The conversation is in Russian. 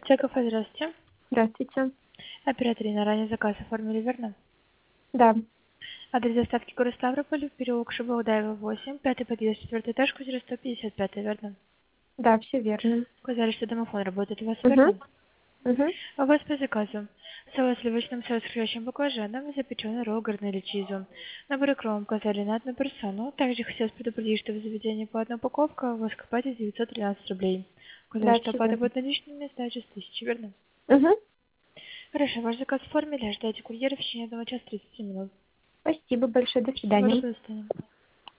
Чекофе, здравствуйте. Здравствуйте. Оператор на ранее заказ оформили, верно? Да, Адрес доставки город Ставрополь, переулок Шабалдаева, 8, пятый подъезд, 4 этаж, квартира 155, верно? да, все верно. Сказали, что домофон работает у вас, Угу, верно? угу. У вас по заказу. Салат сливочным соус с хрящим баклажаном, запеченный ролл гарнели чизом. Набор икром указали на одну персону. Также хотелось предупредить, что в заведении по одной упаковке у вас копать 913 рублей. Указали, Да, что все оплата верно. будет наличными, сдача с 1000, верно? Угу. Хорошо, ваш заказ оформили, ждайте курьера в течение 1 часа 30 минут. Спасибо большое. До Всего свидания. доброго, до свидания.